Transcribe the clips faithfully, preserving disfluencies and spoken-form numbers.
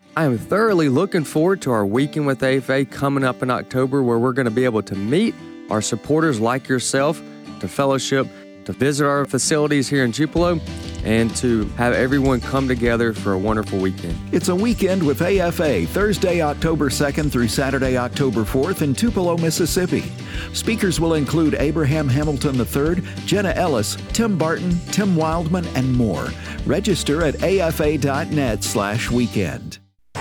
I am thoroughly looking forward to our Weekend with A F A coming up in October, where we're going to be able to meet our supporters like yourself, to fellowship, to visit our facilities here in Tupelo, and to have everyone come together for a wonderful weekend. It's a Weekend with A F A, Thursday, October second through Saturday, October fourth in Tupelo, Mississippi. Speakers will include Abraham Hamilton the third, Jenna Ellis, Tim Barton, Tim Wildman, and more. Register at afa.net slash weekend.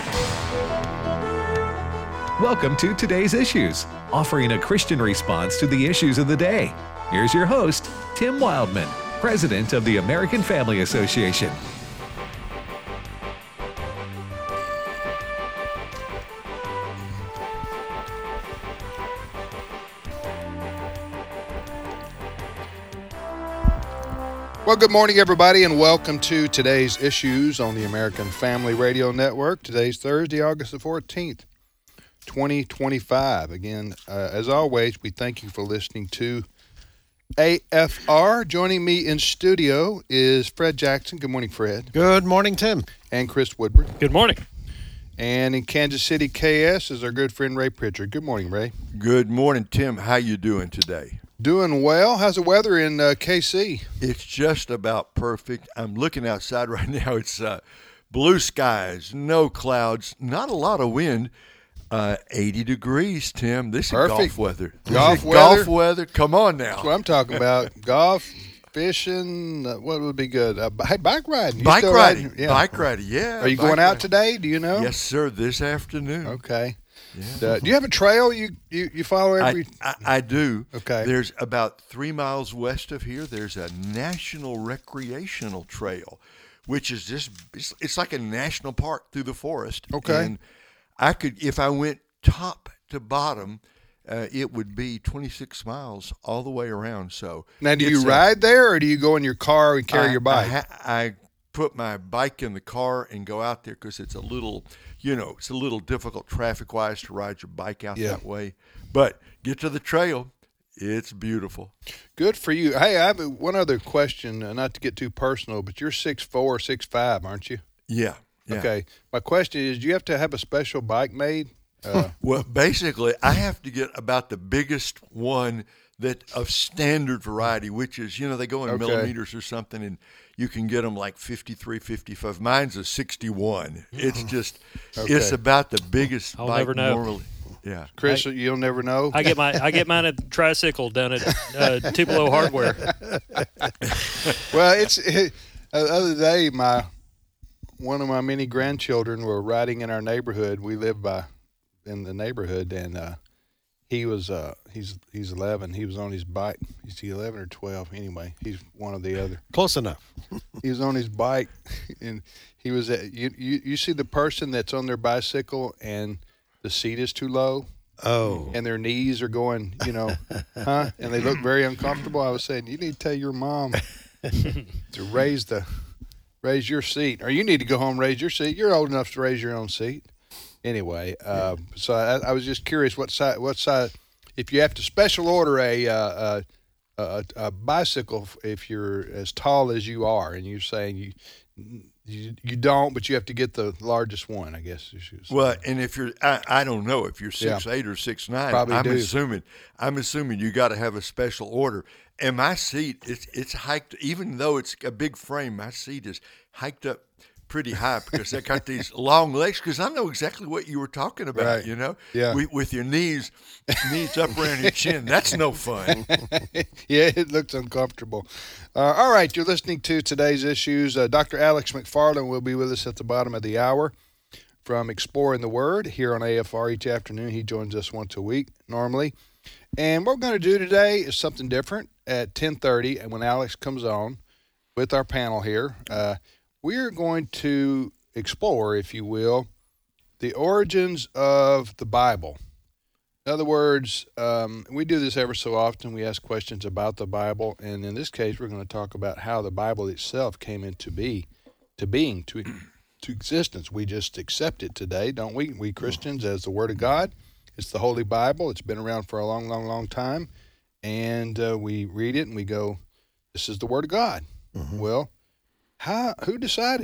Welcome to Today's Issues, offering a Christian response to the issues of the day. Here's your host, Tim Wildman, President of the American Family Association. Well, good morning, everybody, and welcome to Today's Issues on the American Family Radio Network. Today's Thursday, August the fourteenth. twenty twenty-five. Again, uh, as always, we thank you for listening to A F R. Joining me in studio is Fred Jackson. Good morning, Fred. Good morning, Tim. And Chris Woodward. Good morning. And in Kansas City, K S, is our good friend Ray Pritchard. Good morning, Ray. Good morning, Tim. How you doing today? Doing well. How's the weather in uh, K C? It's just about perfect. I'm looking outside right now. It's uh, blue skies, no clouds, not a lot of wind. Uh, eighty degrees, Tim. This is Perfect. golf weather. Golf This is weather? Golf weather. Come on now. That's what I'm talking about. Golf, fishing, uh, what would be good? Uh, hey, bike riding. You Bike still riding. Yeah. Bike riding, yeah. Are you bike going out riding. today? Do you know? Yes, sir, this afternoon. Okay. Yeah. Uh, do you have a trail you, you, you follow every? I, I, I do. Okay. There's about three miles west of here, there's a national recreational trail, which is just, it's, it's like a national park through the forest. Okay. And I could, if I went top to bottom, uh, it would be twenty-six miles all the way around. So now, do you it's a- ride there, or do you go in your car and carry I- your bike? I, ha- I put my bike in the car and go out there because it's a little, you know, it's a little difficult traffic-wise to ride your bike out Yeah. that way. But get to the trail. It's beautiful. Good for you. Hey, I have a, one other question, uh, not to get too personal, but you're six four, six five, aren't you? Yeah. yeah. Okay. My question is, do you have to have a special bike made? Uh, Well, basically, I have to get about the biggest one that of standard variety, which is, you know, they go in Okay. millimeters or something, and you can get them like fifty-three, fifty-five. Mine's a sixty-one. It's just, Okay. it's about the biggest I'll bike never know. normally. Yeah. Chris, you'll never know. I get my I get mine at the tricycle down at uh, Tupelo Hardware. Well, it's it, uh, the other day, my one of my many grandchildren were riding in our neighborhood. We live by in the neighborhood, and uh, he was uh, he's he's eleven. He was on his bike. He's eleven or twelve. Anyway, he's one or the other. Close enough. He was on his bike, and he was at you. You, you see the person that's on their bicycle, and the seat is too low. Oh. And their knees are going, you know, huh? And they look very uncomfortable. I was saying, you need to tell your mom to raise the, raise your seat, or you need to go home and raise your seat. You're old enough to raise your own seat. Anyway, uh, so I, I was just curious what size, what size, if you have to special order a, uh, a, a, a bicycle, if you're as tall as you are, and you're saying you, you, you don't, but you have to get the largest one, I guess. You should say. Well, and if you're, I, I don't know if you're six Yeah. eight or six nine. Probably I'm do. assuming, I'm assuming you got to have a special order. And my seat, it's it's hiked. Even though it's a big frame, my seat is hiked up pretty high because I got these long legs. Because I know exactly what you were talking about. Right. You know, Yeah. with, with your knees, knees up around your chin. That's no fun. Yeah, it looks uncomfortable. Uh, all right, you're listening to Today's Issues. Uh, Doctor Alex McFarland will be with us at the bottom of the hour from Exploring the Word here on A F R each afternoon. He joins us once a week normally. And what we're going to do today is something different at ten thirty, and when Alex comes on with our panel here, uh, we're going to explore, if you will, the origins of the Bible. In other words, um, we do this ever so often. We ask questions about the Bible, and in this case, we're going to talk about how the Bible itself came into be, to being, to to existence. We just accept it today, don't we? We Christians, as the Word of God. It's the Holy Bible. It's been around for a long, long, long time, and uh, we read it and we go, "This is the Word of God." Mm-hmm. Well, how? Who decided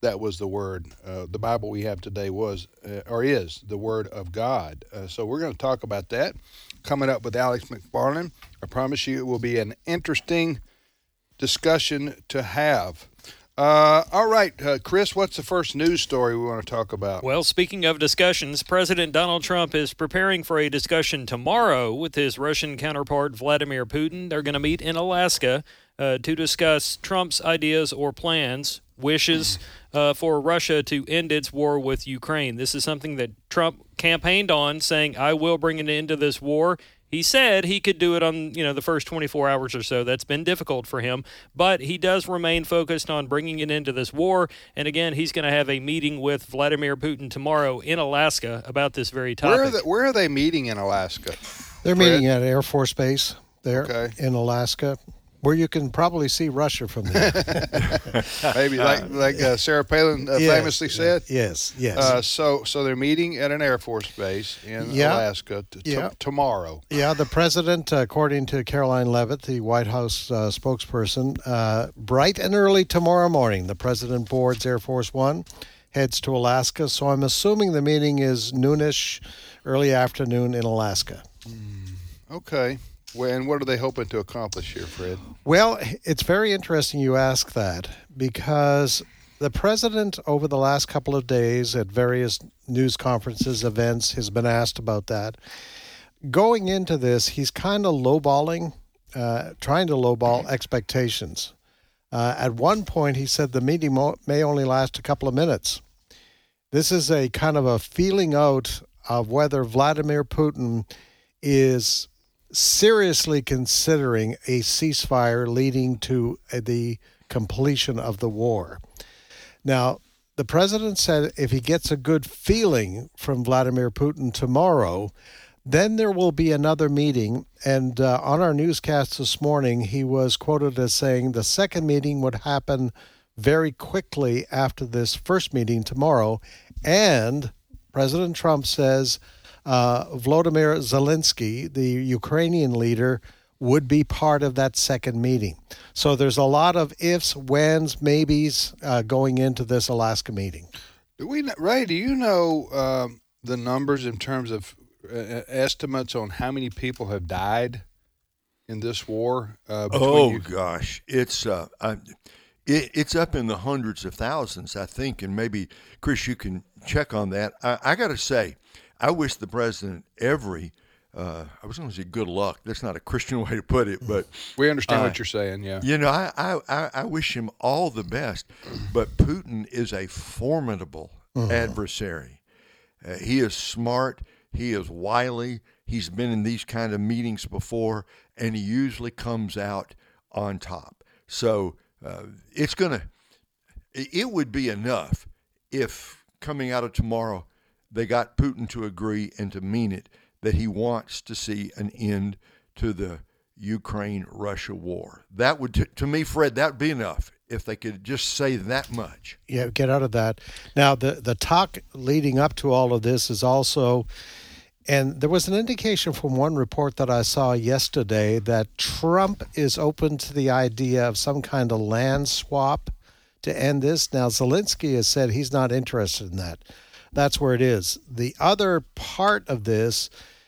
that was the word. Uh, the Bible we have today was uh, or is the Word of God. Uh, so we're going to talk about that coming up with Alex McFarland. I promise you it will be an interesting discussion to have. Uh, all right, uh, Chris, what's the first news story we want to talk about? Well, speaking of discussions, President Donald Trump is preparing for a discussion tomorrow with his Russian counterpart, Vladimir Putin. They're going to meet in Alaska uh, to discuss Trump's ideas or plans, wishes uh, for Russia to end its war with Ukraine. This is something that Trump campaigned on, saying, I will bring an end to this war. He said he could do it on, you know, the first twenty-four hours or so. That's been difficult for him, but he does remain focused on bringing it into this war. And again, he's going to have a meeting with Vladimir Putin tomorrow in Alaska about this very topic. Where are, the, where are they meeting in Alaska? They're Fred? meeting at Air Force Base there Okay. in Alaska, where you can probably see Russia from there. Maybe like like uh, Sarah Palin uh, Yes, famously said. Yes, yes. Uh, so so they're meeting at an Air Force base in Yeah. Alaska t- t- Yeah. tomorrow. Yeah, the president, uh, according to Caroline Leavitt, the White House uh, spokesperson, uh, bright and early tomorrow morning, the president boards Air Force One, heads to Alaska. So I'm assuming the meeting is noonish, early afternoon in Alaska. Okay. Well, and what are they hoping to accomplish here, Fred? Well, it's very interesting you ask that, because the president, over the last couple of days at various news conferences, events, has been asked about that. Going into this, he's kind of lowballing, uh, trying to lowball expectations. Uh, at one point, he said the meeting mo- may only last a couple of minutes. This is a kind of a feeling out of whether Vladimir Putin is seriously considering a ceasefire leading to the completion of the war. Now, the president said if he gets a good feeling from Vladimir Putin tomorrow, then there will be another meeting. And uh, on our newscast this morning, he was quoted as saying the second meeting would happen very quickly after this first meeting tomorrow. And President Trump says uh, Volodymyr Zelensky, the Ukrainian leader, would be part of that second meeting. So there's a lot of ifs, whens, maybes uh, going into this Alaska meeting. Do we, kn- Ray? Do you know um, the numbers in terms of uh, estimates on how many people have died in this war? Uh, between Oh you- gosh, it's uh, I, it, it's up in the hundreds of thousands, I think, and maybe Chris, you can check on that. I, I got to say, I wish the president every. Uh, I was going to say good luck. That's not a Christian way to put it, but we understand uh, what you're saying. Yeah. you know, I, I, I, I wish him all the best. But Putin is a formidable adversary. Uh, he is smart. He is wily. He's been in these kind of meetings before, and he usually comes out on top. So uh, it's going to – it would be enough if coming out of tomorrow they got Putin to agree and to mean it, that he wants to see an end to the Ukraine-Russia war. That would, t- to me, Fred, that would be enough if they could just say that much. Yeah, get out of that. Now, the, the talk leading up to all of this is also, and there was an indication from one report that I saw yesterday that Trump is open to the idea of some kind of land swap to end this. Now, Zelensky has said he's not interested in that. That's where it is. The other part of this,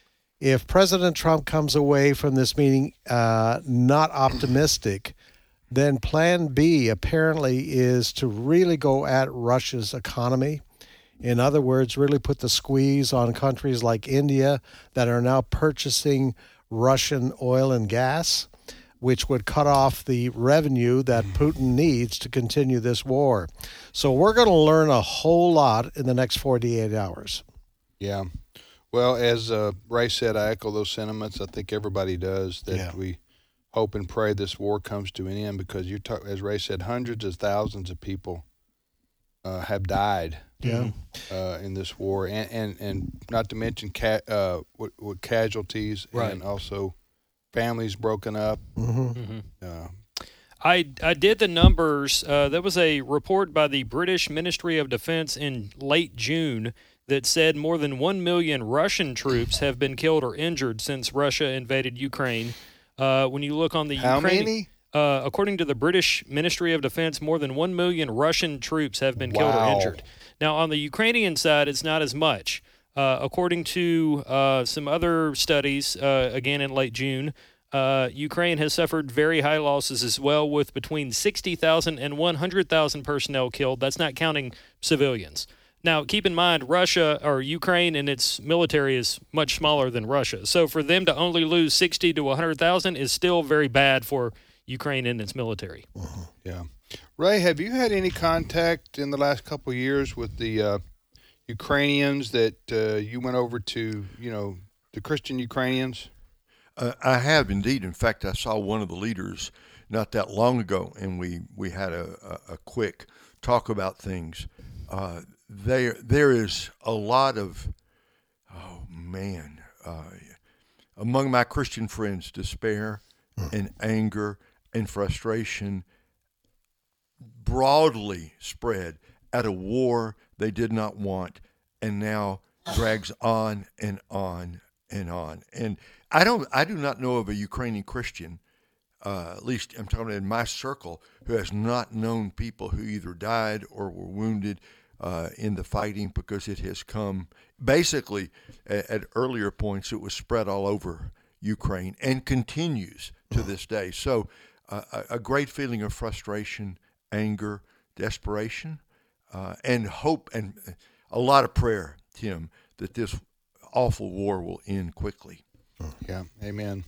if President Trump comes away from this meeting uh, not optimistic, then plan B apparently is to really go at Russia's economy. In other words, really put the squeeze on countries like India that are now purchasing Russian oil and gas, which would cut off the revenue that Putin needs to continue this war. So we're going to learn a whole lot in the next forty-eight hours. Yeah. Well, as uh, Ray said, I echo those sentiments. I think everybody does, that Yeah. we hope and pray this war comes to an end, because you talk, as Ray said, hundreds of thousands of people uh, have died Yeah. uh, in this war, and, and, and not to mention ca- uh, what, what casualties, Right. and also families broken up. Mm-hmm. Uh, I, I did the numbers. Uh, there was a report by the British Ministry of Defense in late June that said more than one million Russian troops have been killed or injured since Russia invaded Ukraine. Uh, when you look on the How Ukrainian, many? Uh, according to the British Ministry of Defense, more than one million Russian troops have been killed or Wow. injured. Now, on the Ukrainian side, it's not as much. Uh, according to uh, some other studies, uh, again in late June, uh, Ukraine has suffered very high losses as well, with between sixty thousand and one hundred thousand personnel killed. That's not counting civilians. Now, keep in mind, Russia or Ukraine and its military is much smaller than Russia. So for them to only lose sixty to one hundred thousand is still very bad for Ukraine and its military. Yeah. Ray, have you had any contact in the last couple of years with the uh, Ukrainians that uh, you went over to, you know, the Christian Ukrainians? Uh, I have indeed. In fact, I saw one of the leaders not that long ago, and we, we had a, a, a quick talk about things. Uh, there there is a lot of, oh man, uh, among my Christian friends, despair and anger and frustration broadly spread at a war they did not want, and now drags on and on and on. And I don't, I do not know of a Ukrainian Christian, uh, at least I'm talking in my circle, who has not known people who either died or were wounded uh, in the fighting, because it has come basically at, at earlier points. It was spread all over Ukraine and continues to this day. So uh, a, a great feeling of frustration, anger, desperation, uh, and hope, and a lot of prayer, Tim, that this awful war will end quickly. Yeah, amen.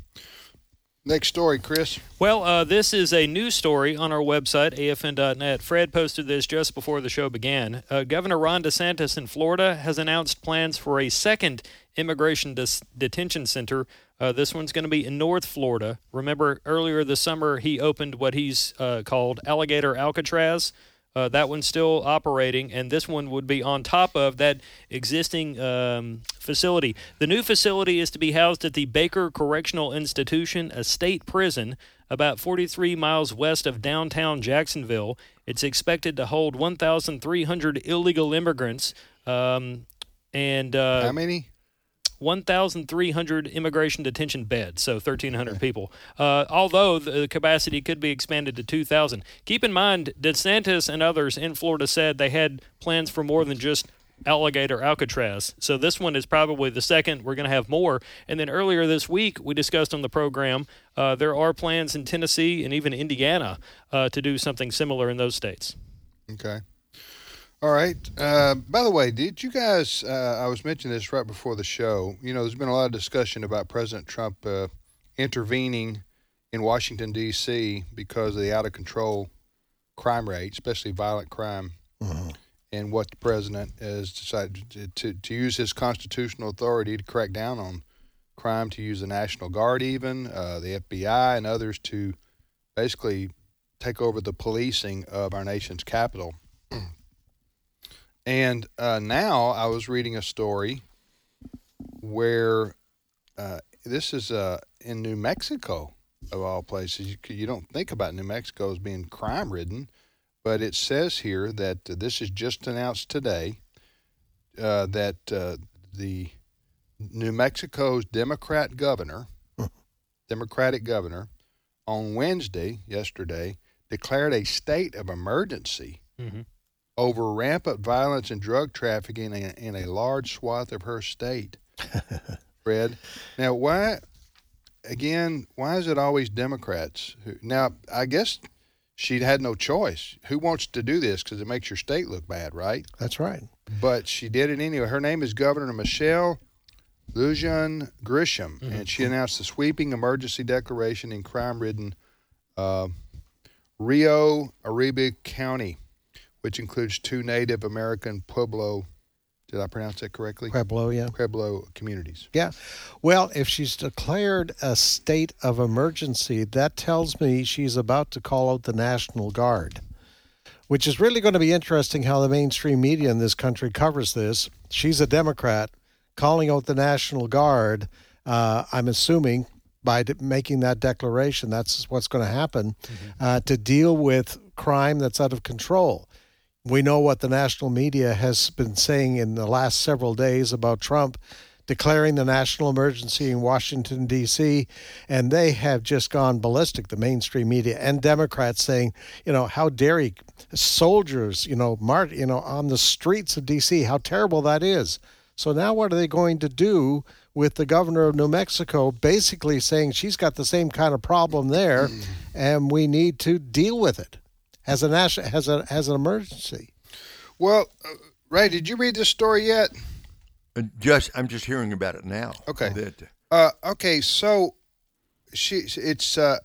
Next story, Chris. Well, uh, this is a news story on our website, A F N dot net. Fred posted this just before the show began. Uh, Governor Ron DeSantis in Florida has announced plans for a second immigration dis- detention center. Uh, this one's going to be in North Florida. Remember, earlier this summer, he opened what he's uh, called Alligator Alcatraz. Uh, that one's still operating, and this one would be on top of that existing um, facility. The new facility is to be housed at the Baker Correctional Institution, a state prison about forty-three miles west of downtown Jacksonville. It's expected to hold one thousand three hundred illegal immigrants. Um, and uh, How many? one thousand three hundred immigration detention beds, so thirteen hundred people. Uh, although the capacity could be expanded to two thousand. Keep in mind, DeSantis and others in Florida said they had plans for more than just Alligator Alcatraz. So this one is probably the second. We're going to have more. And then earlier this week, we discussed on the program, uh, there are plans in Tennessee and even Indiana uh, to do something similar in those states. Okay. All right. Uh, by the way, did you guys, uh, I was mentioning this right before the show, you know, there's been a lot of discussion about President Trump uh, intervening in Washington, D C because of the out-of-control crime rate, especially violent crime, uh-huh. and what the president has decided to, to, to use his constitutional authority to crack down on crime, to use the National Guard even, uh, the F B I and others to basically take over the policing of our nation's capital. And uh, now I was reading a story where uh, this is uh, in New Mexico, of all places. You, you don't think about New Mexico as being crime-ridden, but it says here that uh, this is just announced today uh, that uh, the New Mexico's Democrat governor, Democratic governor, on Wednesday, yesterday, declared a state of emergency mm-hmm. over rampant violence and drug trafficking in, in a large swath of her state. Fred, now why, again, why is it always Democrats? Who, now, I guess she had no choice. Who wants to do this because it makes your state look bad, right? That's right. But she did it anyway. Her name is Governor Michelle Lujan Grisham, mm-hmm. and she announced a sweeping emergency declaration in crime-ridden uh, Rio Arriba County, which includes two Native American Pueblo, did I pronounce that correctly? Pueblo, yeah. Pueblo communities. Yeah. Well, if she's declared a state of emergency, that tells me she's about to call out the National Guard, which is really going to be interesting how the mainstream media in this country covers this. She's a Democrat calling out the National Guard, uh, I'm assuming, by de- making that declaration, that's what's going to happen, mm-hmm. uh, to deal with crime that's out of control. We know what the national media has been saying in the last several days about Trump declaring the national emergency in Washington, D C, and they have just gone ballistic, the mainstream media and Democrats saying, you know, how dare he, soldiers, you know, Mart, you know, on the streets of D C, how terrible that is. So now what are they going to do with the governor of New Mexico basically saying she's got the same kind of problem there mm. and we need to deal with it as a national, as a, as an emergency? Well, uh, Ray, did you read this story yet? Uh, just, I'm just hearing about it now. Okay. That, uh, okay, so she, it's. Uh,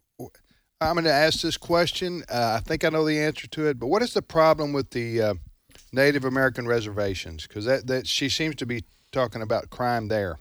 I'm going to ask this question. Uh, I think I know the answer to it, but what is the problem with the uh, Native American reservations? Because that, that she seems to be talking about crime there,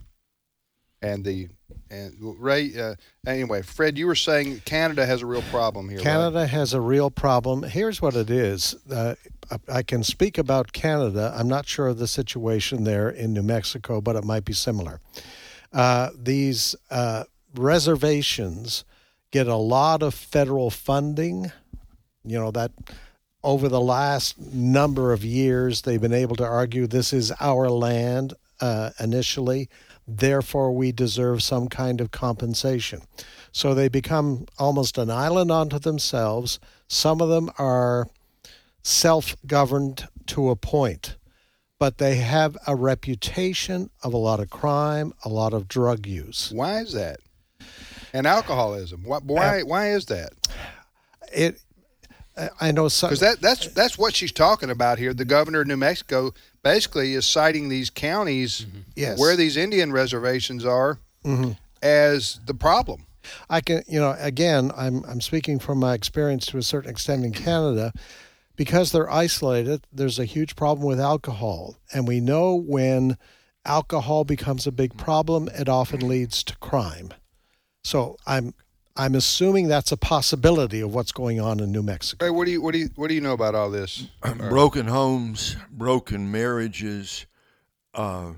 and the and Ray. Uh, anyway, Fred, you were saying Canada has a real problem here. Canada right? has a real problem. Here's what it is. Uh, I can speak about Canada. I'm not sure of the situation there in New Mexico, but it might be similar. Uh, these uh, reservations get a lot of federal funding. You know, that over the last number of years, they've been able to argue this is our land uh, initially, therefore we deserve some kind of compensation. So they become almost an island unto themselves. Some of them are self-governed to a point, but they have a reputation of a lot of crime, a lot of drug use. Why is that? And alcoholism. Why? Why, uh, why is that? It. I know some because that that's that's what she's talking about here. The governor of New Mexico basically is citing these counties mm-hmm. yes. where these Indian reservations are mm-hmm. as the problem. I can, you know, again, I'm I'm speaking from my experience to a certain extent in Canada. Because they're isolated, there's a huge problem with alcohol. And we know when alcohol becomes a big problem, it often leads to crime. So I'm I'm assuming that's a possibility of what's going on in New Mexico. Hey, what do you what do you what do you know about all this? Broken homes, broken marriages, uh,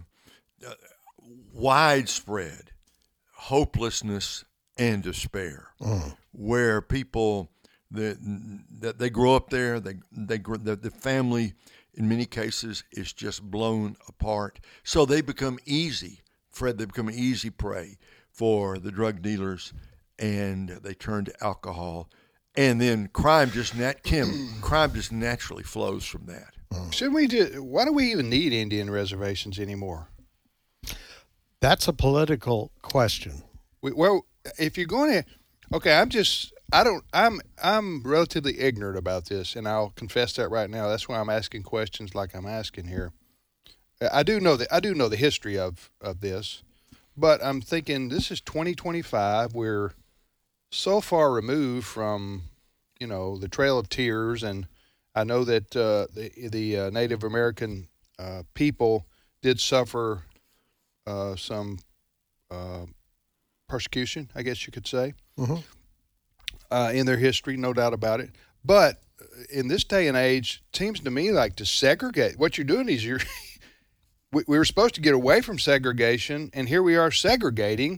widespread hopelessness and despair, mm. where people that that they grow up there, they they the, the family in many cases is just blown apart. So they become easy, Fred. They become easy prey for the drug dealers, and they turn to alcohol, and then crime just nat Kim crime just naturally flows from that. Shouldn't we do? Why do we even need Indian reservations anymore? That's a political question. We, well, if you're going to, okay, I'm just. I don't. I'm. I'm relatively ignorant about this, and I'll confess that right now. That's why I'm asking questions like I'm asking here. I do know that. I do know the history of, of this, but I'm thinking this is twenty twenty-five. We're so far removed from, you know, the Trail of Tears, and I know that uh, the the uh, Native American uh, people did suffer uh, some uh, persecution, I guess you could say. Mm-hmm. Uh, in their history, no doubt about it. But in this day and age, it seems to me like to segregate. What you're doing is you're we, we were supposed to get away from segregation, and here we are segregating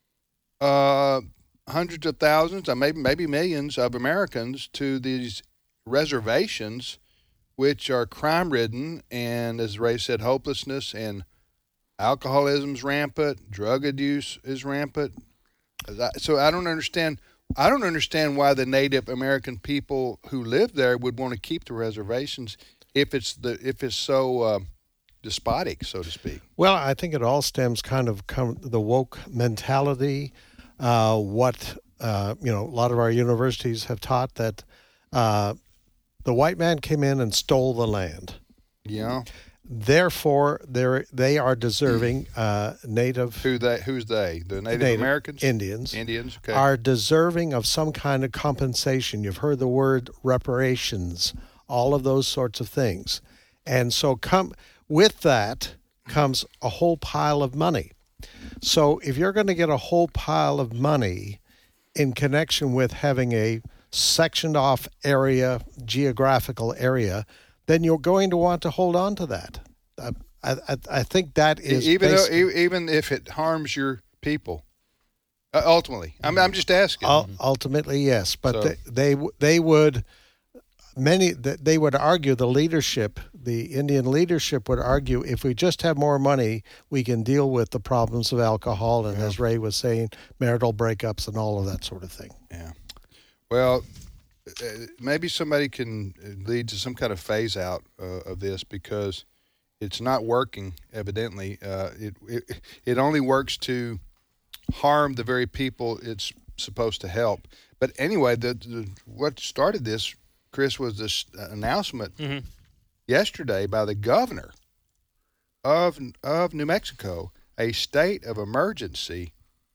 uh, hundreds of thousands, or maybe maybe millions of Americans to these reservations, which are crime-ridden, and as Ray said, hopelessness and alcoholism's rampant, drug abuse is rampant. So I don't understand. I don't understand why the Native American people who live there would want to keep the reservations if it's the if it's so uh, despotic, so to speak. Well, I think it all stems kind of come, the woke mentality. Uh, what uh, you know, a lot of our universities have taught that uh, the white man came in and stole the land. Yeah. Therefore, they they are deserving. Uh, native who they who's they the Native, Native Americans Indians Indians okay. are deserving of some kind of compensation. You've heard the word reparations, all of those sorts of things, and so come with that comes a whole pile of money. So if you're going to get a whole pile of money in connection with having a sectioned off area, geographical area, then you're going to want to hold on to that. I, I, I think that is even though, even if it harms your people. Uh, ultimately, I'm I'm just asking. U- ultimately, yes, but so. they, they they would many that they would argue, the leadership, the Indian leadership would argue, if we just have more money, we can deal with the problems of alcohol and, as Ray was saying, marital breakups and all of that sort of thing. Yeah. Well, uh, maybe somebody can lead to some kind of phase out uh, of this, because it's not working, evidently. Uh, it, it it only works to harm the very people it's supposed to help. But anyway, the, the what started this, Chris, was this announcement mm-hmm. yesterday by the governor of of New Mexico, a state of emergency,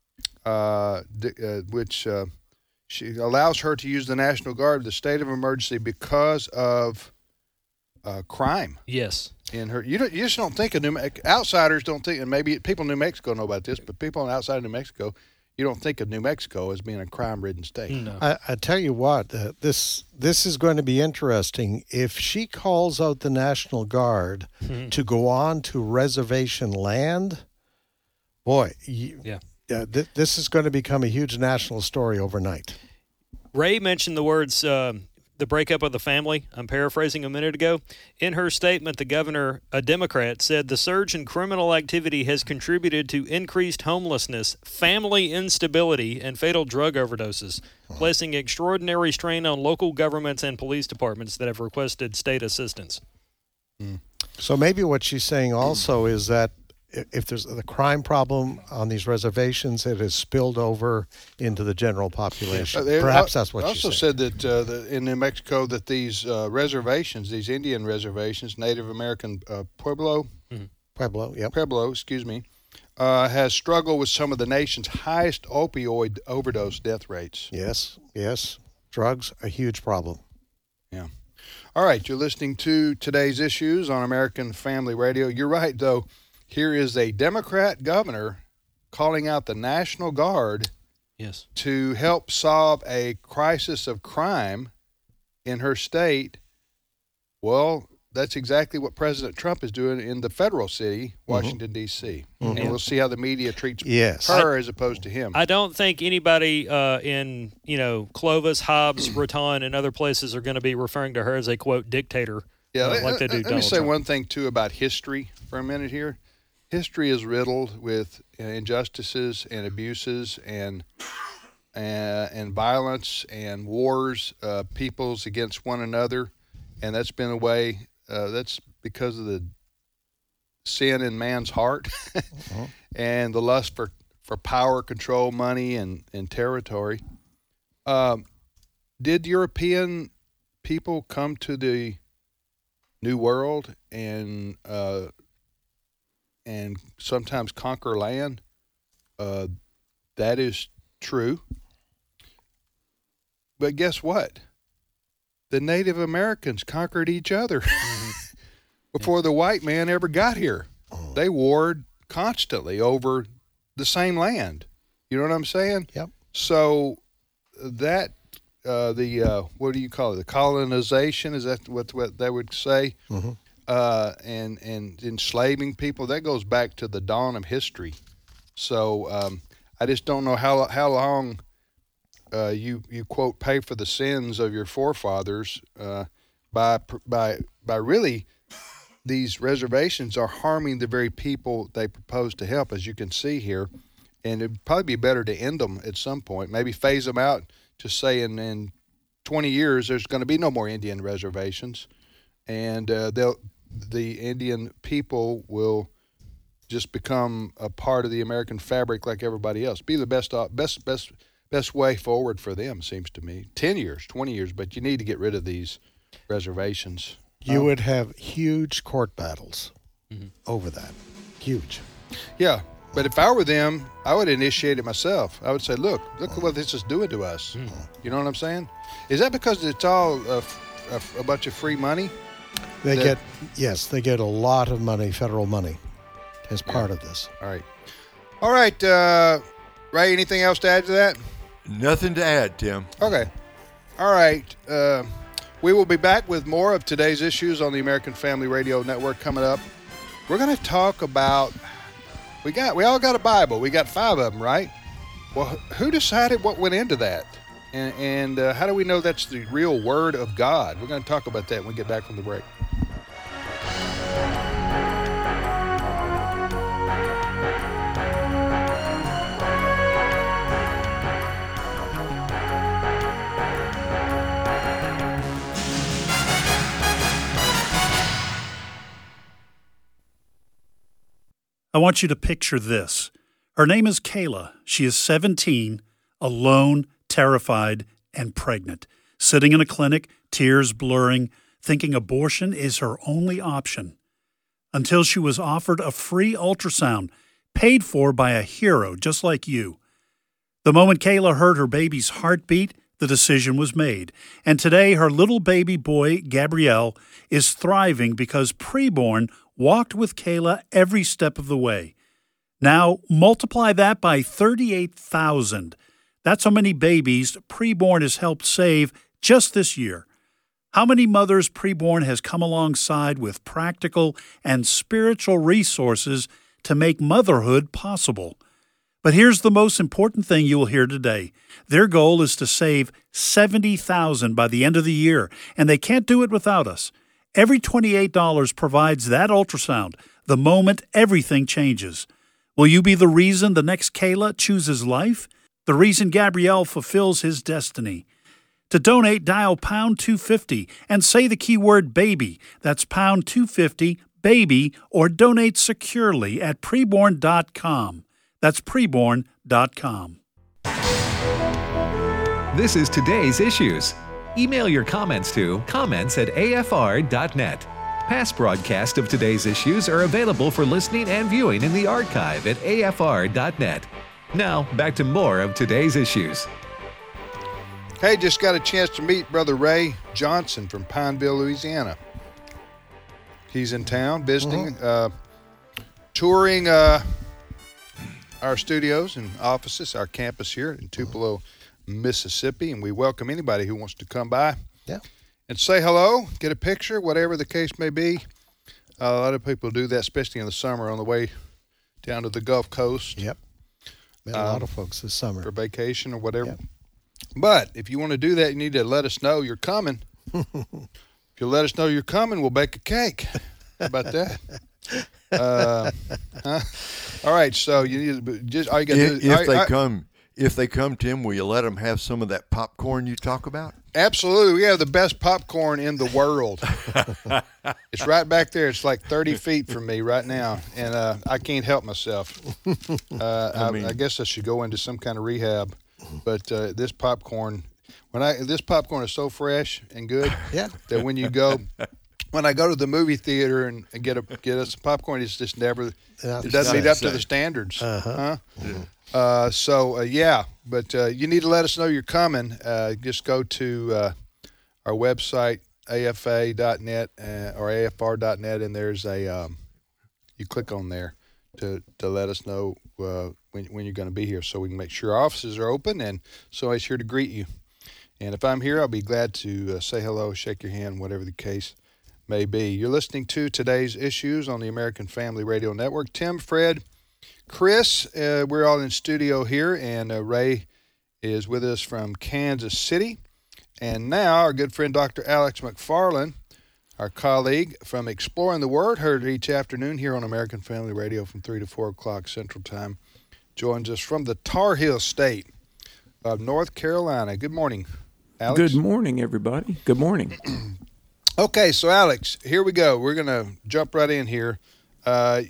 uh, uh, which uh, she allows her to use the National Guard, the state of emergency, because of uh, crime. Yes. In her, you don't, you just don't think of New Mexico. Outsiders don't think, and maybe people in New Mexico know about this, but people outside of New Mexico, you don't think of New Mexico as being a crime-ridden state. No. I, I tell you what, uh, this this is going to be interesting. If she calls out the National Guard mm-hmm. to go on to reservation land, boy, you, yeah, uh, th- this is going to become a huge national story overnight. Ray mentioned the words, uh, the breakup of the family. I'm paraphrasing a minute ago. In her statement, the governor, a Democrat, said the surge in criminal activity has contributed to increased homelessness, family instability, and fatal drug overdoses, placing extraordinary strain on local governments and police departments that have requested state assistance. Mm. So maybe what she's saying also is that if there's the crime problem on these reservations, it has spilled over into the general population. Uh, Perhaps that's what also she said. that uh, the, in New Mexico that these uh, reservations, these Indian reservations, Native American uh, Pueblo, mm-hmm. Pueblo, yep. Pueblo, excuse me, uh, has struggled with some of the nation's highest opioid overdose death rates. Yes, yes. Drugs, a huge problem. Yeah. All right, you're listening to Today's Issues on American Family Radio. You're right, though. Here is a Democrat governor calling out the National Guard yes. to help solve a crisis of crime in her state. Well, that's exactly what President Trump is doing in the federal city, Washington, mm-hmm. D C Mm-hmm. And we'll see how the media treats yes. her I, as opposed to him. I don't think anybody uh, in, you know, Clovis, Hobbs, Raton, and other places are going to be referring to her as a, quote, dictator. Yeah, uh, let, like they do let, let me say Trump. one thing, too, about history for a minute here. History is riddled with injustices and abuses and uh, and violence and wars, uh, peoples against one another, and that's been the way. Uh, that's because of the sin in man's heart uh-huh. and the lust for, for power, control, money, and and territory. Um, did European people come to the New World and uh, and sometimes conquer land? Uh, that is true. But guess what? The Native Americans conquered each other mm-hmm. before yeah. the white man ever got here. Oh. They warred constantly over the same land. You know what I'm saying? Yep. So that, uh, the, uh, what do you call it? The colonization, is that what, what they would say? Mm-hmm. Uh, and, and enslaving people, that goes back to the dawn of history. So um, I just don't know how how long uh, you you quote pay for the sins of your forefathers uh, by by by really these reservations are harming the very people they propose to help, as you can see here. And it'd probably be better to end them at some point, maybe phase them out. Just say in, in twenty years there's going to be no more Indian reservations. And uh, they'll, the Indian people will just become a part of the American fabric like everybody else. Be the best, best, best, best way forward for them, seems to me. Ten years, twenty years, but you need to get rid of these reservations. You um, would have huge court battles mm-hmm. over that. Huge. Yeah, but if I were them, I would initiate it myself. I would say, look, look at what this is doing to us. Mm-hmm. You know what I'm saying? Is that because it's all a, a, a bunch of free money? They that, get, yes, they get a lot of money, federal money, as part yeah. of this. All right. All right, uh, Ray, anything else to add to that? Nothing to add, Tim. Okay. All right. Uh, we will be back with more of today's issues on the American Family Radio Network coming up. We're going to talk about, we got, we all got a Bible. We got five of them, right? Well, who decided what went into that? And, and uh, how do we know that's the real Word of God? We're going to talk about that when we get back from the break. I want you to picture this. Her name is Kayla. She is seventeen, alone, terrified, and pregnant, sitting in a clinic, tears blurring, thinking abortion is her only option. Until she was offered a free ultrasound, paid for by a hero just like you. The moment Kayla heard her baby's heartbeat, the decision was made. And today, her little baby boy, Gabrielle, is thriving because preborn walked with Kayla every step of the way. Now, multiply that by thirty-eight thousand. That's how many babies preborn has helped save just this year. How many mothers preborn has come alongside with practical and spiritual resources to make motherhood possible? But here's the most important thing you will hear today. Their goal is to save seventy thousand by the end of the year, and they can't do it without us. Every twenty-eight dollars provides that ultrasound the moment everything changes. Will you be the reason the next Kayla chooses life? The reason Gabrielle fulfills his destiny? To donate, dial pound two fifty and say the keyword baby. That's pound two fifty, baby, or donate securely at preborn dot com. That's preborn dot com. This is Today's Issues. Email your comments to comments at a f r dot net. Past broadcasts of Today's Issues are available for listening and viewing in the archive at a f r dot net. Now, back to more of Today's Issues. Hey, just got a chance to meet Brother Ray Johnson from Pineville, Louisiana. He's in town visiting, mm-hmm. uh, touring uh, our studios and offices, our campus here in Tupelo, Mississippi, and we welcome anybody who wants to come by yeah. and say hello, get a picture, whatever the case may be. Uh, a lot of people do that, especially in the summer on the way down to the Gulf Coast. Yep. Met a um, lot of folks this summer. For vacation or whatever. Yep. But if you want to do that, you need to let us know you're coming. If you let us know you're coming, we'll bake a cake. How about that? Uh, huh? All right, so you need to just all you got to If, do. if I, they I, come, if they come, Tim, will you let them have some of that popcorn you talk about? Absolutely, we have the best popcorn in the world. It's right back there. It's like thirty feet from me right now, and uh, I can't help myself. Uh, I, I, mean, I guess I should go into some kind of rehab. But uh, this popcorn, when I this popcorn is so fresh and good, yeah. that when you go, when I go to the movie theater and, and get a get us some popcorn, it's just never yeah, it doesn't meet up to the standards. Uh-huh. Huh? Yeah. Uh, so uh, yeah, but uh, you need to let us know you're coming. Uh, just go to uh, our website a f a dot net uh, or a f r dot net, and there's a um, you click on there to to let us know uh, when when you're going to be here, so we can make sure our offices are open and somebody's here to greet you. And if I'm here, I'll be glad to uh, say hello, shake your hand, whatever the case may be. You're listening to Today's Issues on the American Family Radio Network. Tim, Fred, Chris, uh, we're all in studio here, and uh, Ray is with us from Kansas City. And now our good friend Doctor Alex McFarland, our colleague from Exploring the Word, heard each afternoon here on American Family Radio from three to four o'clock Central Time, joins us from the Tar Heel State of North Carolina. Good morning, Alex. Good morning, everybody. Good morning. Okay, so Alex, here we go. We're going to jump right in here. Uh,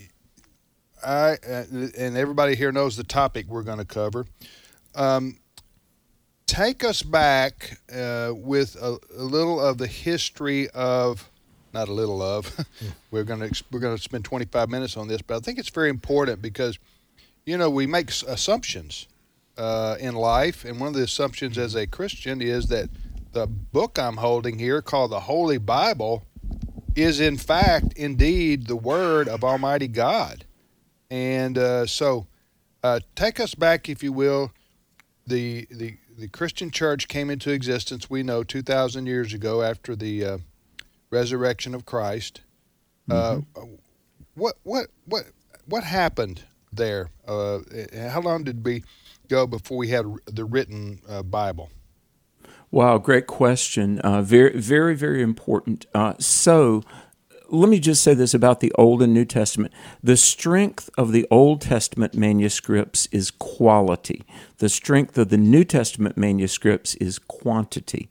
I uh, and everybody here knows the topic we're going to cover. Um, take us back uh, with a, a little of the history of, not a little of. we're going to we're going to spend twenty-five minutes on this, but I think it's very important because, you know, we make assumptions uh, in life, and one of the assumptions as a Christian is that the book I'm holding here, called the Holy Bible, is in fact, indeed, the Word of Almighty God. And uh, so, uh, take us back, if you will. The the the Christian Church came into existence, we know, two thousand years ago after the uh, resurrection of Christ. Uh, mm-hmm. What what what what happened there? Uh, how long did we go before we had the written uh, Bible? Wow, great question. Uh, very, very, very important. Uh, so, let me just say this about the Old and New Testament. The strength of the Old Testament manuscripts is quality. The strength of the New Testament manuscripts is quantity.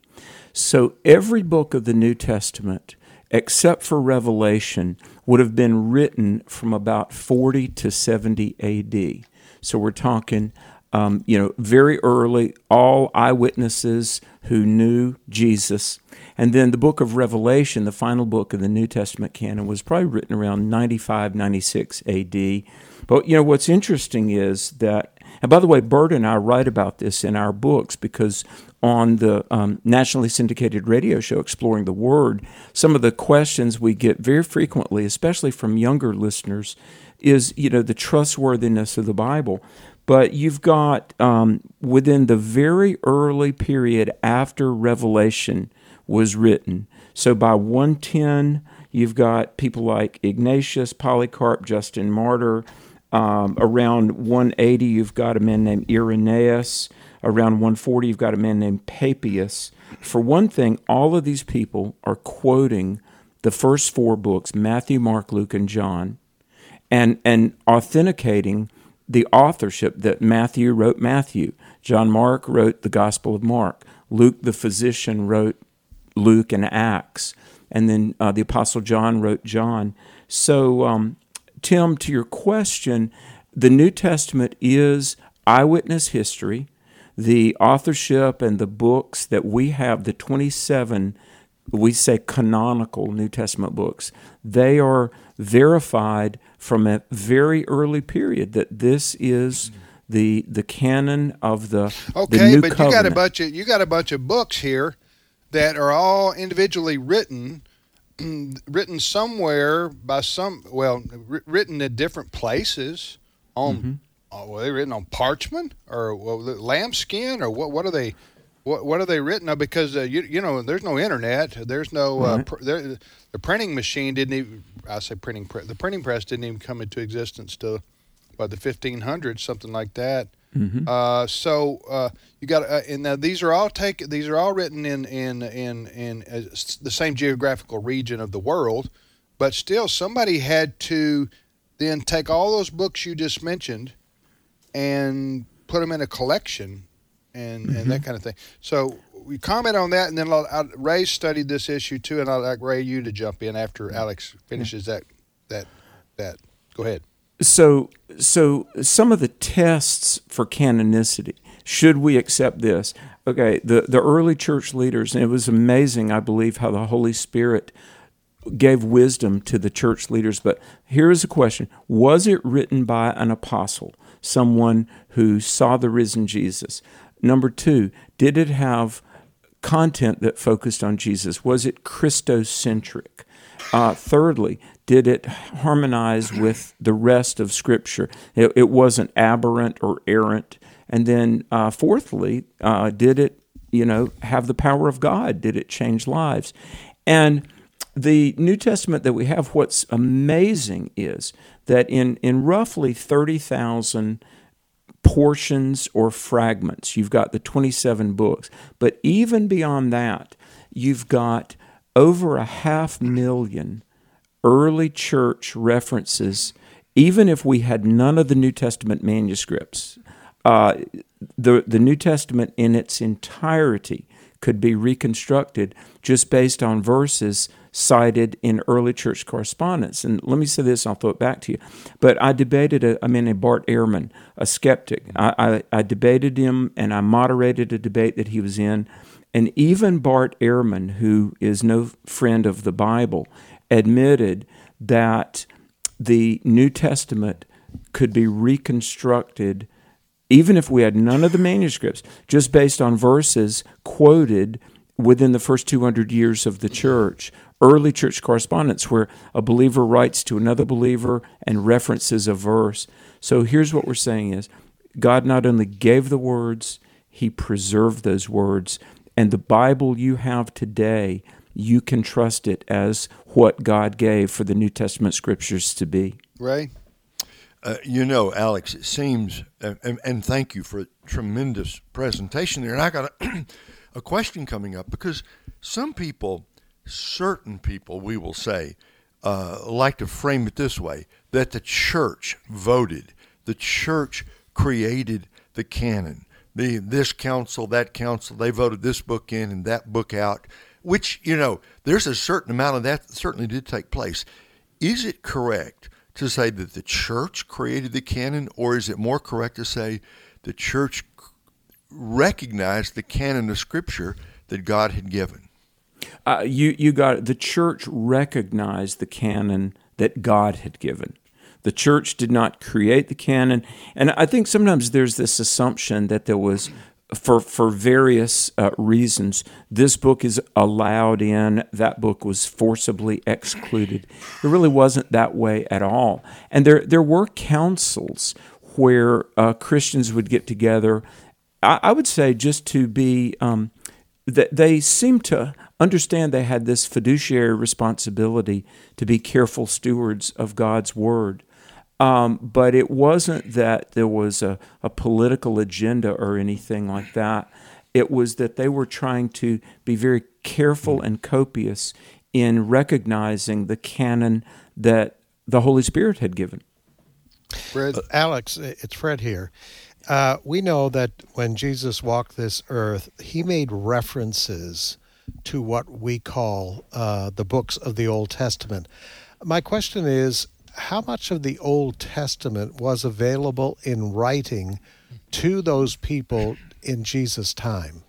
So every book of the New Testament, except for Revelation, would have been written from about forty to seventy A D. So we're talking, um, you know, very early, all eyewitnesses who knew Jesus. And then the book of Revelation, the final book of the New Testament canon, was probably written around ninety-five, ninety-six A D. But, you know, what's interesting is that, and by the way, Bert and I write about this in our books because on the um, nationally syndicated radio show, Exploring the Word, some of the questions we get very frequently, especially from younger listeners, is, you know, the trustworthiness of the Bible. But you've got, um, within the very early period after Revelation was written, so by one ten, you've got people like Ignatius, Polycarp, Justin Martyr. Um, around one eighty, you've got a man named Irenaeus. Around one forty, you've got a man named Papias. For one thing, all of these people are quoting the first four books, Matthew, Mark, Luke, and John, and, and authenticating the authorship that Matthew wrote Matthew. John Mark wrote the Gospel of Mark. Luke, the physician, wrote Luke and Acts. And then uh, the Apostle John wrote John. So, um, Tim, to your question, the New Testament is eyewitness history. The authorship and the books that we have, the twenty-seven, we say canonical New Testament books, they are verified from a very early period that this is the the canon of the, okay, the New but Covenant. you got a bunch of you got a bunch of books here that are all individually written. written somewhere by some, well, written at different places on, mm-hmm. uh, were they written on parchment or well, lambskin or what? What are they? What What are they written on? Because uh, you you know, there's no internet. There's no right. uh, pr- there, the printing machine didn't even. I say printing press. The printing press didn't even come into existence till by the fifteen hundreds, something like that. Mm-hmm. Uh, so uh, you got, uh, and now these are all take. These are all written in in in in uh, the same geographical region of the world, but still somebody had to then take all those books you just mentioned and put them in a collection and, mm-hmm. and that kind of thing. So we comment on that, and then I'll, I'll, Ray studied this issue too, and I'd like Ray you to jump in after Alex finishes that that that. Go ahead. So, so some of the tests for canonicity, should we accept this? Okay, the, the early church leaders, and it was amazing, I believe, how the Holy Spirit gave wisdom to the church leaders. But here is a question. Was it written by an apostle, someone who saw the risen Jesus? Number two, did it have content that focused on Jesus? Was it Christocentric? Uh, thirdly, did it harmonize with the rest of Scripture? It, it wasn't aberrant or errant. And then uh, fourthly, uh, did it, you know, have the power of God? Did it change lives? And the New Testament that we have, what's amazing is that in, in roughly thirty thousand portions or fragments, you've got the twenty-seven books. But even beyond that, you've got over a half million early church references, even if we had none of the New Testament manuscripts. Uh, the, the New Testament in its entirety could be reconstructed just based on verses cited in early church correspondence. And let me say this, and I'll throw it back to you. But I debated a, a man named Bart Ehrman, a skeptic. I, I, I debated him, and I moderated a debate that he was in. And even Bart Ehrman, who is no friend of the Bible, admitted that the New Testament could be reconstructed, even if we had none of the manuscripts, just based on verses quoted within the first two hundred years of the church, early church correspondence where a believer writes to another believer and references a verse. So here's what we're saying is, God not only gave the words, He preserved those words. And the Bible you have today, you can trust it as what God gave for the New Testament Scriptures to be. Ray? Uh, you know, Alex, it seems, uh, and, and thank you for a tremendous presentation there. And I got, a question coming up because some people, certain people, we will say, uh, like to frame it this way, that the church voted, the church created the canon. The, this council, that council, they voted this book in and that book out, which, you know, there's a certain amount of that that certainly did take place. Is it correct to say that the church created the canon, or is it more correct to say the church recognized the canon of Scripture that God had given? Uh, you, you got it. The church recognized the canon that God had given. The church did not create the canon. And I think sometimes there's this assumption that there was, for, for various uh, reasons, this book is allowed in, that book was forcibly excluded. It really wasn't that way at all. And there, there were councils where uh, Christians would get together, I, I would say just to be, um, that they seemed to understand they had this fiduciary responsibility to be careful stewards of God's Word. Um, but it wasn't that there was a, a political agenda or anything like that. It was that they were trying to be very careful and copious in recognizing the canon that the Holy Spirit had given. Fred? Uh, Alex, it's Fred here. Uh, we know that when Jesus walked this earth, he made references to what we call uh, the books of the Old Testament. My question is, how much of the Old Testament was available in writing to those people in Jesus' time?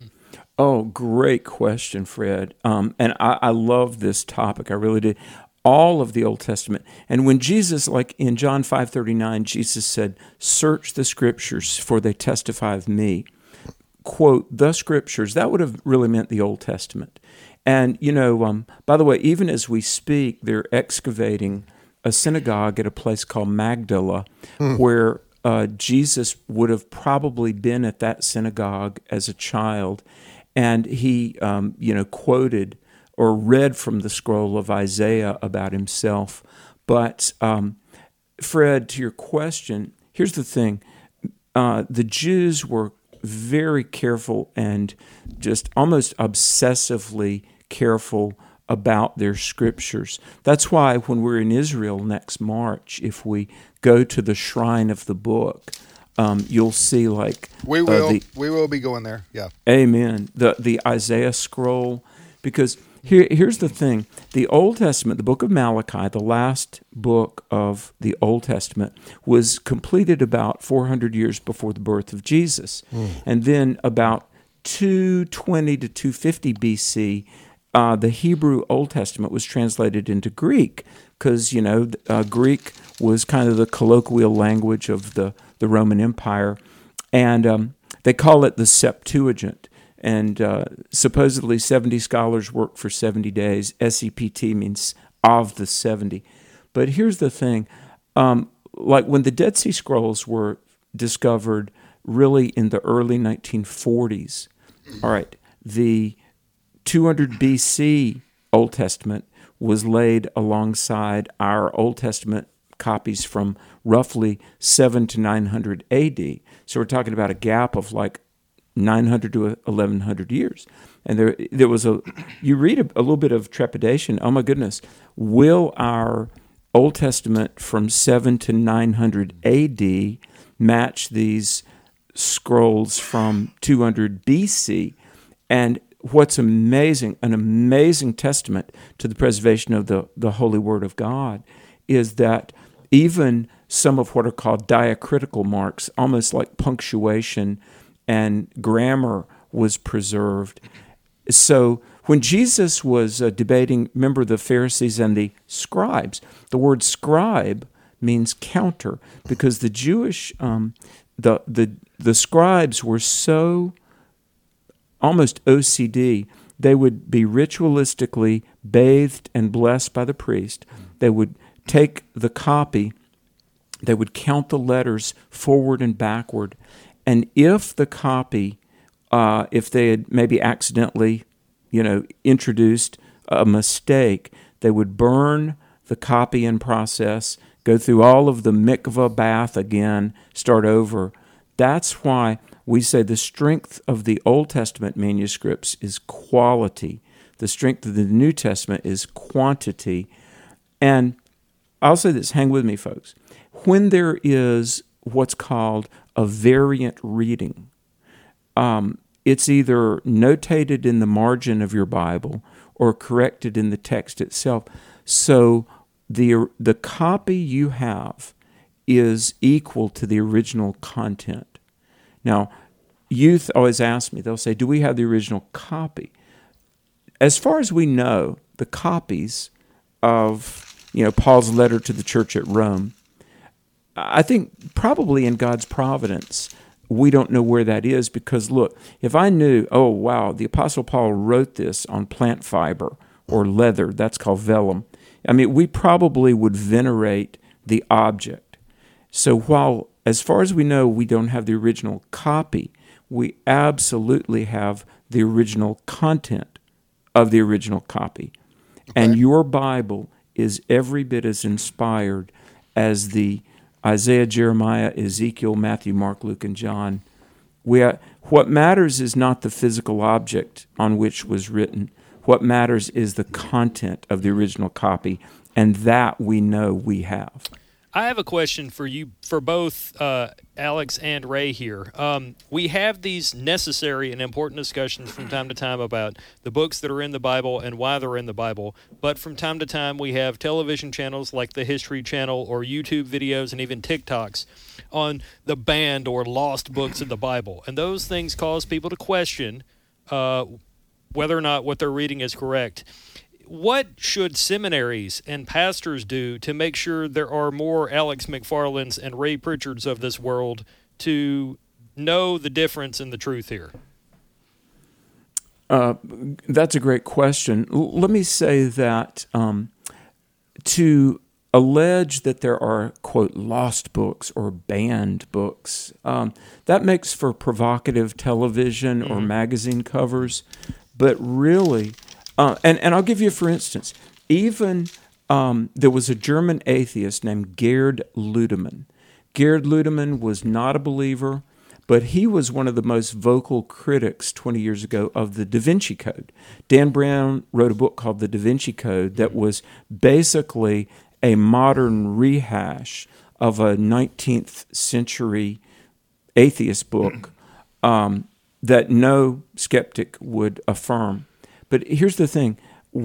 Oh, great question, Fred. Um, and I, I love this topic. I really did. All of the Old Testament. And when Jesus, like in John five thirty-nine, Jesus said, "Search the Scriptures, for they testify of me." Quote, the Scriptures, that would have really meant the Old Testament. And, you know, um, by the way, even as we speak, they're excavating a synagogue at a place called Magdala, hmm. where uh, Jesus would have probably been at that synagogue as a child, and he, um, you know, quoted or read from the scroll of Isaiah about himself. But, um, Fred, to your question, here's the thing. Uh, the Jews were very careful and just almost obsessively careful about their scriptures. That's why when we're in Israel next March, if we go to the shrine of the book, um, you'll see like we will uh, the, we will be going there. Yeah, amen. The the Isaiah scroll, because here here's the thing: the Old Testament, the book of Malachi, the last book of the Old Testament, was completed about four hundred years before the birth of Jesus, mm. and then about two twenty to two fifty B C. Uh, the Hebrew Old Testament was translated into Greek because, you know, uh, Greek was kind of the colloquial language of the, the Roman Empire. And um, they call it the Septuagint. And uh, supposedly seventy scholars worked for seventy days. S E P T means of the seventy. But here's the thing. Um, like when the Dead Sea Scrolls were discovered really in the early nineteen forties, all right, the two hundred B C Old Testament was laid alongside our Old Testament copies from roughly seven to nine hundred A D. So we're talking about a gap of like nine hundred to eleven hundred years. And there there was a, you read a, a little bit of trepidation. Oh my goodness, will our Old Testament from seven to nine hundred A D match these scrolls from two hundred B C? And what's amazing, an amazing testament to the preservation of the, the Holy Word of God is that even some of what are called diacritical marks, almost like punctuation and grammar, was preserved. So when Jesus was uh, debating, remember the Pharisees and the scribes, the word scribe means counter, because the Jewish, um, the, the, the scribes were so almost O C D. They would be ritualistically bathed and blessed by the priest. They would take the copy, they would count the letters forward and backward, and if the copy, uh, if they had maybe accidentally, you know, introduced a mistake, they would burn the copy in process, go through all of the mikvah bath again, start over. That's why We say the strength of the Old Testament manuscripts is quality. The strength of the New Testament is quantity. And I'll say this, hang with me, folks. When there is what's called a variant reading, um, it's either notated in the margin of your Bible or corrected in the text itself. So the the copy you have is equal to the original content. Now, youth always ask me, they'll say, do we have the original copy? As far as we know, the copies of, you know, Paul's letter to the church at Rome, I think probably in God's providence, we don't know where that is because, look, if I knew, oh, wow, the Apostle Paul wrote this on plant fiber or leather, that's called vellum, I mean, we probably would venerate the object. So while, as far as we know, we don't have the original copy, we absolutely have the original content of the original copy. Okay. And your Bible is every bit as inspired as the Isaiah, Jeremiah, Ezekiel, Matthew, Mark, Luke, and John. We are, what matters is not the physical object on which was written. What matters is the content of the original copy, and that we know we have. I have a question for you, for both uh, Alex and Ray here. Um, we have these necessary and important discussions from time to time about the books that are in the Bible and why they're in the Bible. But from time to time, we have television channels like the History Channel or YouTube videos and even TikToks on the banned or lost books of the Bible. And those things cause people to question uh, whether or not what they're reading is correct. What should seminaries and pastors do to make sure there are more Alex McFarlands and Ray Pritchards of this world to know the difference in the truth here? Uh, that's a great question. L- let me say that um, to allege that there are, quote, lost books or banned books, um, that makes for provocative television mm-hmm. or magazine covers, but really... Uh, and, and I'll give you, for instance, even um, there was a German atheist named Gerd Ludemann. Gerd Ludemann was not a believer, but he was one of the most vocal critics twenty years ago of the Da Vinci Code. Dan Brown wrote a book called The Da Vinci Code that was basically a modern rehash of a nineteenth century atheist book um, that no skeptic would affirm. But here's the thing.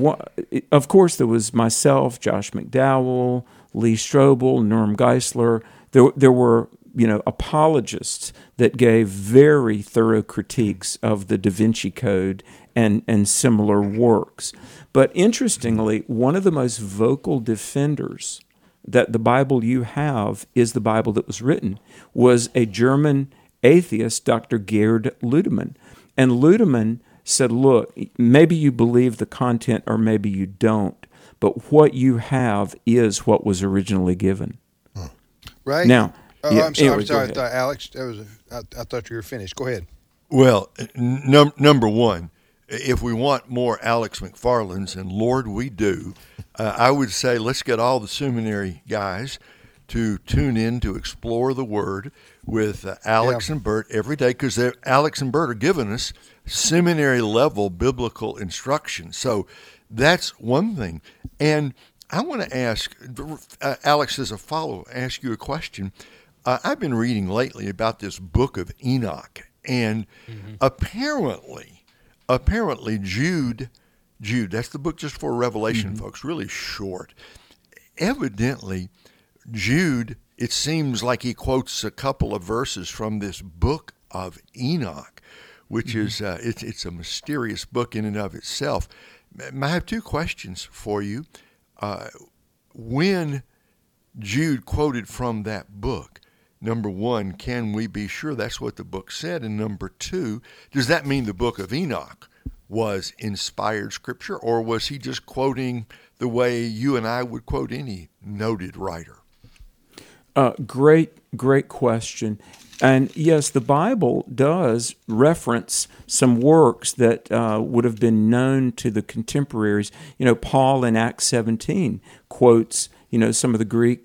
Of course, there was myself, Josh McDowell, Lee Strobel, Norm Geisler. There, there were, you know, apologists that gave very thorough critiques of the Da Vinci Code and, and similar works. But interestingly, one of the most vocal defenders that the Bible you have is the Bible that was written, was a German atheist, Doctor Gerd Ludemann. And Ludemann said, look, maybe you believe the content or maybe you don't, but what you have is what was originally given. Right. Now, oh, yeah, I'm sorry, anyway, I'm sorry I thought, Alex, that was a, I, I thought you were finished. Go ahead. Well, num- number one, if we want more Alex McFarlands, and Lord, we do, uh, I would say let's get all the seminary guys to tune in to Explore the Word with uh, Alex yeah. and Bert every day, because Alex and Bert are giving us seminary-level biblical instruction. So that's one thing. And I want to ask, uh, Alex, as a follow-up, ask you a question. Uh, I've been reading lately about this book of Enoch, and mm-hmm. apparently, apparently Jude, Jude, that's the book just for Revelation, mm-hmm. folks, really short. Evidently, Jude, it seems like he quotes a couple of verses from this book of Enoch, which mm-hmm. is, uh, it's, it's a mysterious book in and of itself. I have two questions for you. Uh, when Jude quoted from that book, number one, can we be sure that's what the book said? And number two, does that mean the book of Enoch was inspired scripture, or was he just quoting the way you and I would quote any noted writer? Uh, great, great question. And yes, the Bible does reference some works that uh, would have been known to the contemporaries. You know, Paul in Acts seventeen quotes, you know, some of the Greek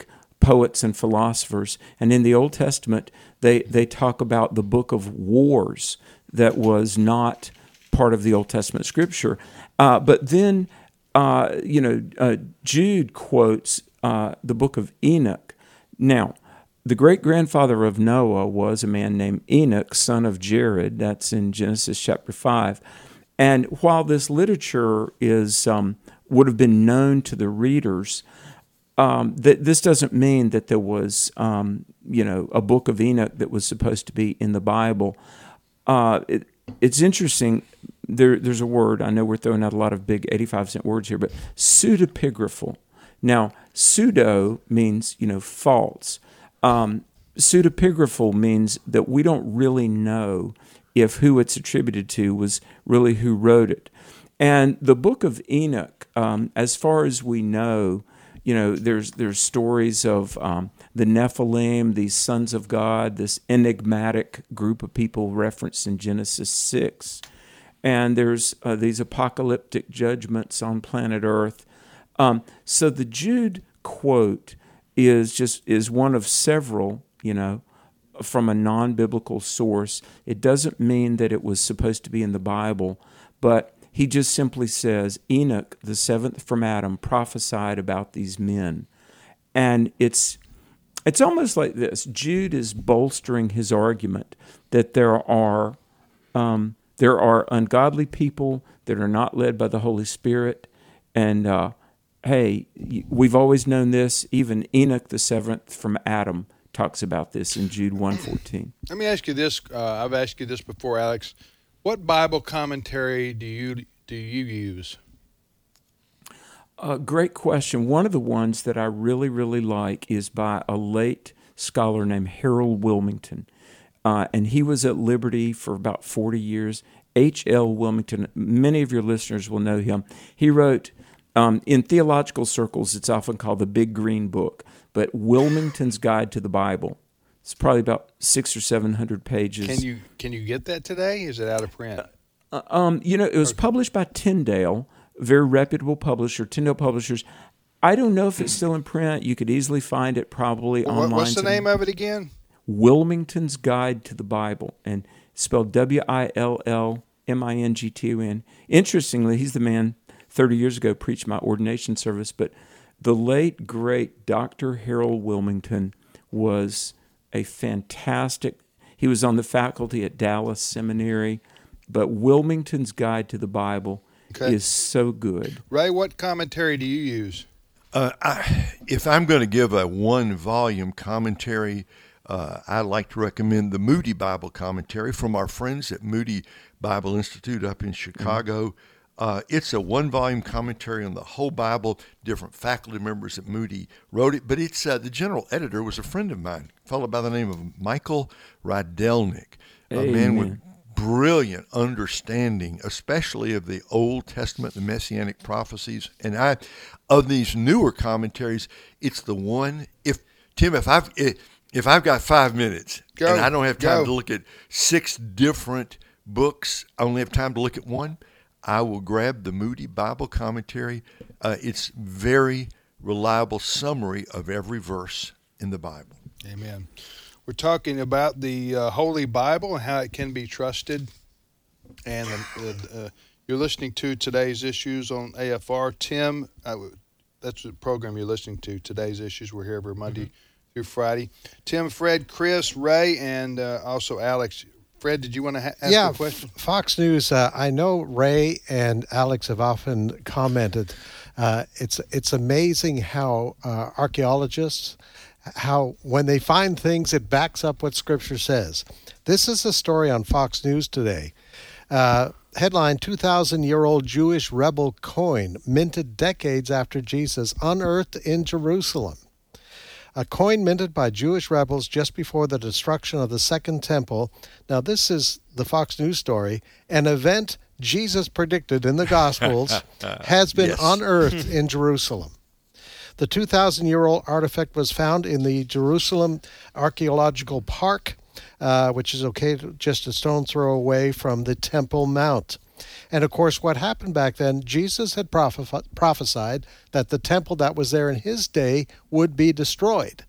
poets and philosophers. And in the Old Testament, they, they talk about the book of wars that was not part of the Old Testament scripture. Uh, but then, uh, you know, uh, Jude quotes uh, the book of Enoch. Now, the great-grandfather of Noah was a man named Enoch, son of Jared. That's in Genesis chapter five. And while this literature is um, would have been known to the readers, um, that this doesn't mean that there was, um, you know, a book of Enoch that was supposed to be in the Bible. Uh, it, it's interesting. There, there's a word. I know we're throwing out a lot of big eighty-five cent words here, but pseudepigraphal. Now, pseudo means, you know, false. Um, pseudepigraphal means that we don't really know if who it's attributed to was really who wrote it. And the book of Enoch, um, as far as we know, you know, there's there's stories of um, the Nephilim, these sons of God, this enigmatic group of people referenced in Genesis six. And there's uh, these apocalyptic judgments on planet Earth. Um, so the Jude quote is just is one of several, you know, from a non-biblical source. It doesn't mean that it was supposed to be in the Bible, but he just simply says, Enoch, the seventh from Adam, prophesied about these men. And it's it's almost like this. Jude is bolstering his argument that there are um, there are ungodly people that are not led by the Holy Spirit, and uh, hey, we've always known this. Even Enoch, the seventh from Adam, talks about this in Jude one fourteen. Let me ask you this. Uh, I've asked you this before, Alex. What Bible commentary do you do you use? Uh, great question. One of the ones that I really, really like is by a late scholar named Harold Wilmington. Uh, and he was at Liberty for about forty years. H L Wilmington, many of your listeners will know him. He wrote, um, in theological circles, it's often called the Big Green Book, but Wilmington's Guide to the Bible. It's probably about six or seven hundred pages. Can you can you get that today? Is it out of print? Uh, um, you know, it was published by Tyndale, a very reputable publisher, Tyndale Publishers. I don't know if it's still in print. You could easily find it probably well, online. What's the today. name of it again? Wilmington's Guide to the Bible, and spelled W I L L M I N G T O N. Interestingly, he's the man thirty years ago preached my ordination service, but the late, great Doctor Harold Wilmington was a fantastic, he was on the faculty at Dallas Seminary, but Wilmington's Guide to the Bible okay. is so good. Ray, what commentary do you use? Uh, I, if I'm going to give a one-volume commentary, uh, I like to recommend the Moody Bible Commentary from our friends at Moody Bible Institute up in Chicago. Mm-hmm. Uh, it's a one-volume commentary on the whole Bible. Different faculty members at Moody wrote it, but it's uh, the general editor was a friend of mine, a fellow by the name of Michael Rydelnik, a Amen. man with brilliant understanding, especially of the Old Testament, the Messianic prophecies. And I, of these newer commentaries, it's the one. If Tim, if I've if I've got five minutes go, and I don't have time go. to look at six different books, I only have time to look at one. I will grab the Moody Bible Commentary. Uh, it's very reliable summary of every verse in the Bible. Amen. We're talking about the uh, Holy Bible and how it can be trusted. And uh, uh, you're listening to Today's Issues on A F R. Tim, uh, that's the program you're listening to, Today's Issues. We're here every Monday mm-hmm. through Friday. Tim, Fred, Chris, Ray, and uh, also Alex. Fred, did you want to ha- ask yeah, a question? F- Fox News, uh, I know Ray and Alex have often commented. Uh, it's it's amazing how uh, archaeologists, how when they find things, it backs up what Scripture says. This is a story on Fox News today. Uh, headline, two thousand year old Jewish rebel coin minted decades after Jesus, unearthed in Jerusalem. A coin minted by Jewish rebels just before the destruction of the Second Temple. Now, this is the Fox News story. An event Jesus predicted in the Gospels has been yes. unearthed in Jerusalem. The two thousand year old artifact was found in the Jerusalem Archaeological Park, uh, which is located just a stone's throw away from the Temple Mount. And, of course, what happened back then, Jesus had prophe- prophesied that the temple that was there in his day would be destroyed.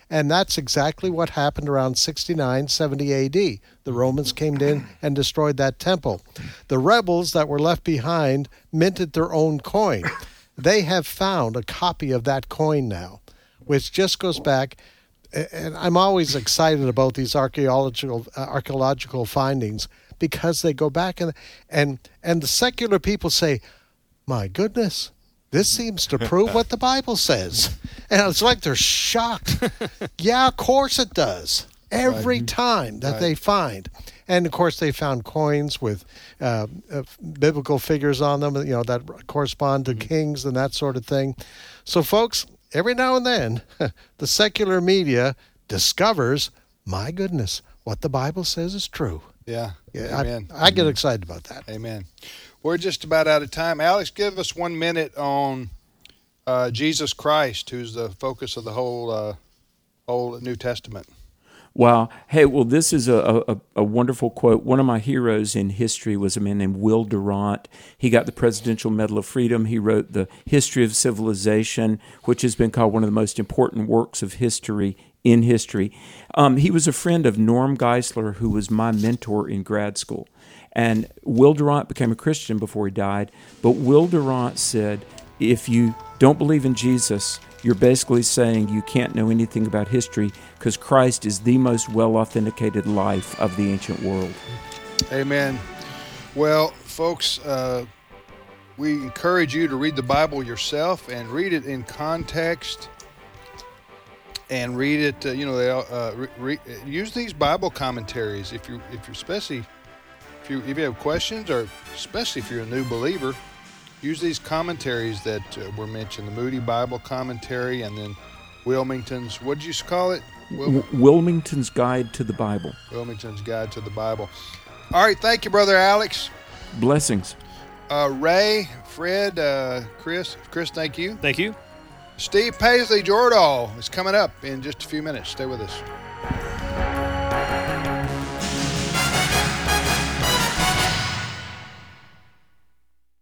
And that's exactly what happened around sixty-nine, seventy A D. The Romans came in and destroyed that temple. The rebels that were left behind minted their own coin. They have found a copy of that coin now, which just goes back. And I'm always excited about these archaeological uh, archaeological findings because they go back and and and the secular people say, "My goodness, this seems to prove what the Bible says," and it's like they're shocked. Yeah, of course it does. Every Right. time that Right. they find, and of course they found coins with uh, uh, biblical figures on them, you know, that correspond to kings and that sort of thing. So, folks. Every now and then, the secular media discovers, my goodness, what the Bible says is true. Yeah. Yeah, Amen. I, I get excited about that. Amen. We're just about out of time. Alex, give us one minute on uh, Jesus Christ, who's the focus of the whole uh, whole New Testament. Wow. Hey, well, this is a, a, a wonderful quote. One of my heroes in history was a man named Will Durant. He got the Presidential Medal of Freedom. He wrote The History of Civilization, which has been called one of the most important works of history in history. Um, he was a friend of Norm Geisler, who was my mentor in grad school. And Will Durant became a Christian before he died. But Will Durant said, if you don't believe in Jesus, you're basically saying you can't know anything about history because Christ is the most well-authenticated life of the ancient world. Amen. Well, folks, uh, we encourage you to read the Bible yourself and read it in context and read it, uh, you know, they, uh, re- re- use these Bible commentaries if you, if you're especially, if you, if you have questions or especially if you're a new believer. Use these commentaries that uh, were mentioned, the Moody Bible Commentary and then Wilmington's, what did you call it? Wil- W- Wilmington's Guide to the Bible. Wilmington's Guide to the Bible. All right, thank you, Brother Alex. Blessings. Uh, Ray, Fred, uh, Chris, Chris, thank you. Thank you. Steve Paisley Jordahl is coming up in just a few minutes. Stay with us.